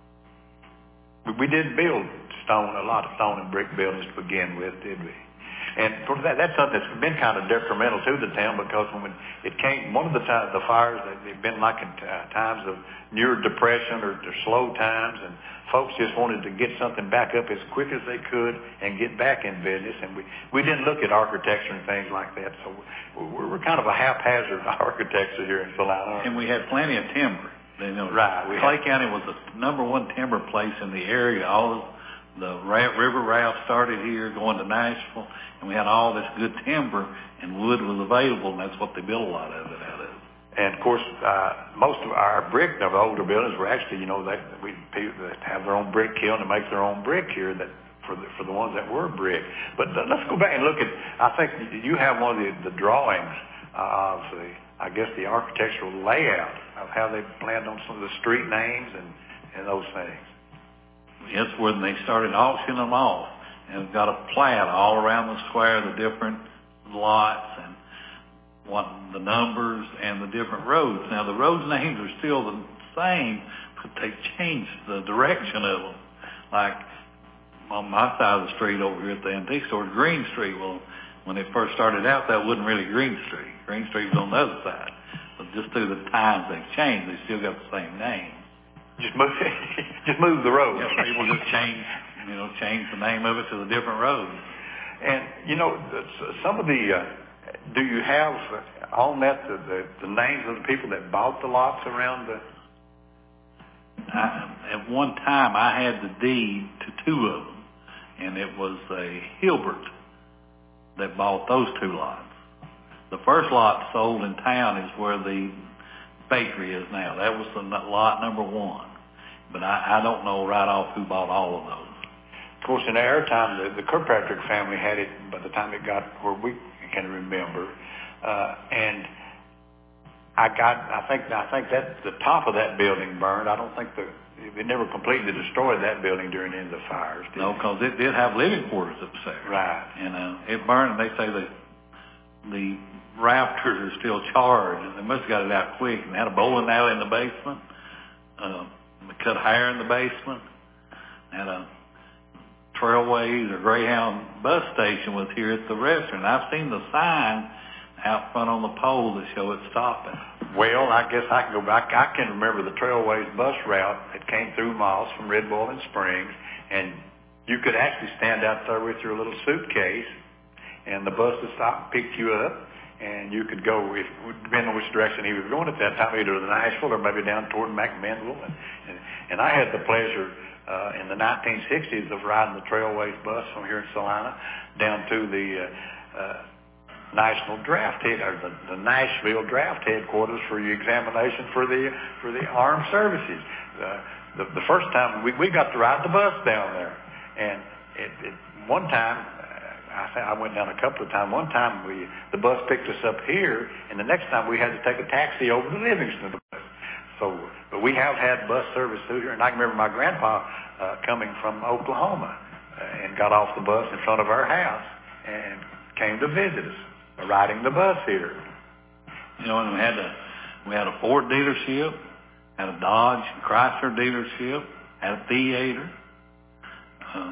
we, we didn't build stone, a lot of stone and brick buildings to begin with, did we? And of course, that, that's something that's been kind of detrimental to the town, because when it came, one of the time, the fires, they've been like in t- times of near depression or, or slow times, and folks just wanted to get something back up as quick as they could and get back in business. And we, we didn't look at architecture and things like that, so we're, we're kind of a haphazard architecture here in Salina. And we had plenty of timber. You know, right. Clay had, County was the number one timber place in the area. All of the ra- river raft started here going to Nashville, and we had all this good timber, and wood was available, and that's what they built a lot of it out of. And of course, uh, most of our brick, of the older buildings, were actually, you know, they we people that have their own brick kiln and make their own brick here. That for the for the ones that were brick. But uh, let's go back and look at. I think you have one of the, the drawings uh, of the, I guess, the architectural layout of how they planned on some of the street names and and those things. Yes, when they started auctioning them off, and got a plat all around the square, the different lots and what the numbers and the different roads. Now the roads names are still the same, but they changed the direction of them. Like on my side of the street over here at the antique store, Green Street. Well, when it first started out, that wasn't really Green Street. Green Street was on the other side. But just through the times they've changed, they still got the same name. Just move, just move the road. Yeah, people just change, you know, change the name of it to the different roads. And you know, some of the, uh, do you have on that the, the the names of the people that bought the lots around the? I, at one time, I had the deed to two of them, and it was a Hilbert that bought those two lots. The first lot sold in town is where the bakery is now. That was the lot number one. But I, I don't know right off who bought all of those. Of course, in our time, the, the Kirkpatrick family had it by the time it got where we can remember. Uh, and I got, I think, I think that the top of that building burned. I don't think the, it never completely destroyed that building during any of the fires. Did no, because it did have living quarters upstairs. Right. And uh, it burned, and they say that the rafters are still charred, and they must have got it out quick. And they had a bowling alley in the basement. Uh, they cut hair in the basement. And a Trailways or Greyhound bus station was here at the restaurant. I've seen the sign out front on the pole that show it stopping. Well, I guess I can go back. I can remember the Trailways bus route that came through Moss from Red Boiling Springs, and you could actually stand out there with your little suitcase, and the bus would stop and pick you up, and you could go, if, depending on which direction he was going at that time, either to Nashville or maybe down toward McMinnville. And, and, and I had the pleasure uh, in the nineteen sixties of riding the Trailways bus from here in Salina down to the uh, uh, National Draft Head, or the, the Nashville Draft Headquarters for your examination for the for the armed services. Uh, the, the first time we, we got to ride the bus down there, and it, it, one time I think I went down a couple of times. One time we the bus picked us up here, and the next time we had to take a taxi over to Livingston. So, but we have had bus service through here, and I can remember my grandpa uh, coming from Oklahoma uh, and got off the bus in front of our house and came to visit us, riding the bus here. You know, and we had a we had a Ford dealership, had a Dodge and Chrysler dealership, had a theater. Uh,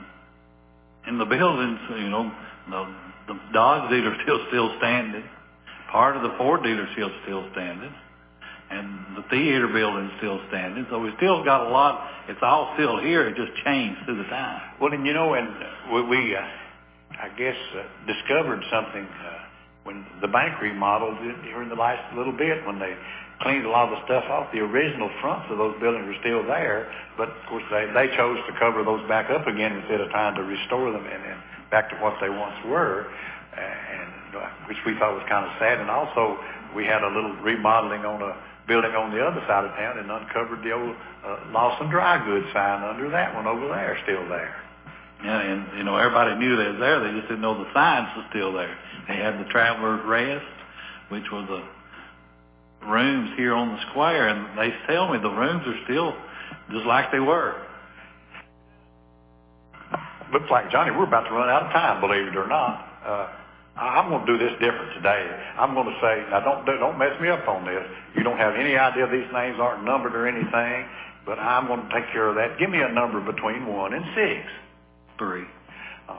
in the buildings, you know, the, the Dodge dealer still still standing. Part of the Ford dealership still standing. And the theater building's still standing. So we still got a lot. It's all still here. It just changed through the time. Well, and you know, and we, we uh, I guess, uh, discovered something uh, when the bank remodeled it here in the last little bit, when they cleaned a lot of the stuff off. The original fronts of those buildings are still there, but of course they, they chose to cover those back up again instead of trying to restore them and, and back to what they once were, and uh, which we thought was kind of sad. And also we had a little remodeling on a building on the other side of town and uncovered the old uh, Lawson Dry Goods sign under that one over there, still there. Yeah, and, you know, everybody knew they was there. They just didn't know the signs were still there. They had the Traveler's Rest, which was the rooms here on the square, and they tell me the rooms are still just like they were. Looks like, Johnny, we're about to run out of time, believe it or not. Uh, I'm going to do this different today. I'm going to say, now don't don't mess me up on this. You don't have any idea these names aren't numbered or anything, but I'm going to take care of that. Give me a number between one and six. Three. Oh.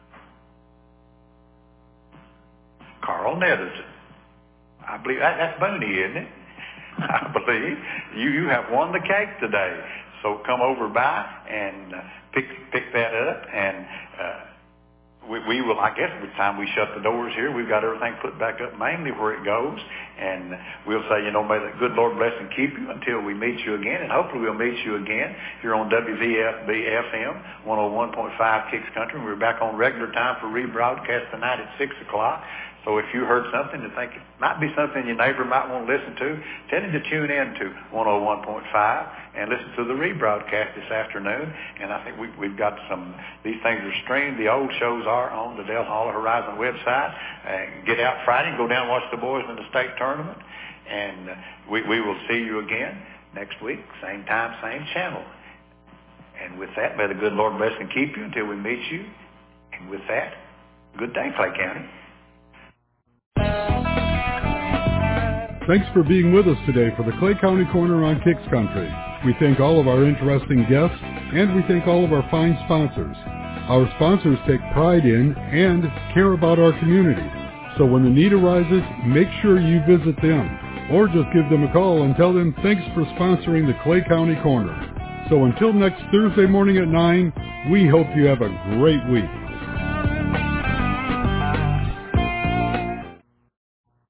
Carl Netherton. I believe that, that's Booney, isn't it? I believe you you have won the cake today. So come over by and uh, pick pick that up, and uh, we, we will. I guess by the time we shut the doors here, we've got everything put back up mainly where it goes, and we'll say, you know, may the good Lord bless and keep you until we meet you again, and hopefully we'll meet you again here on W V F B F M one oh one point five Kicks Country. We're back on regular time for rebroadcast tonight at six o'clock. So if you heard something and think it might be something your neighbor might want to listen to, tell him to tune in to one oh one point five and listen to the rebroadcast this afternoon. And I think we, we've got some, these things are streamed. The old shows are on the Del Holler Horizon website. Uh, get out Friday and go down and watch the boys in the state tournament. And uh, we, we will see you again next week, same time, same channel. And with that, may the good Lord bless and keep you until we meet you. And with that, good day, Clay County. Thanks for being with us today for the Clay County Corner on Kicks Country. We thank all of our interesting guests, and we thank all of our fine sponsors. Our sponsors take pride in and care about our community. So when the need arises, make sure you visit them, or just give them a call and tell them thanks for sponsoring the Clay County Corner. So until next Thursday morning at nine, we hope you have a great week.